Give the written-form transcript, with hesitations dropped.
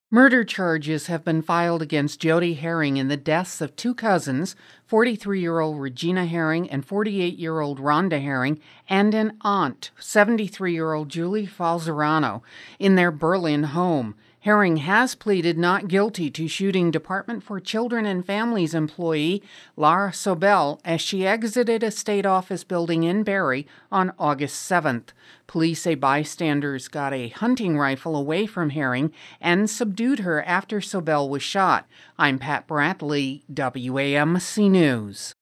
Murder charges have been filed against Jody Herring in the deaths of two cousins, 43-year-old Regina Herring and 48-year-old Rhonda Herring, and an aunt, 73-year-old Julie Falzerano, in their Berlin home. Herring has pleaded not guilty to shooting Department for Children and Families employee Lara Sobel as she exited a state office building in Barrie on August 7th. Police say bystanders got a hunting rifle away from Herring and subdued her after Sobel was shot. I'm Pat Brantley, WAMC News.